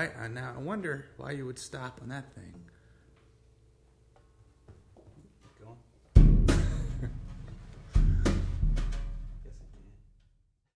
Now I wonder why you would stop on that thing.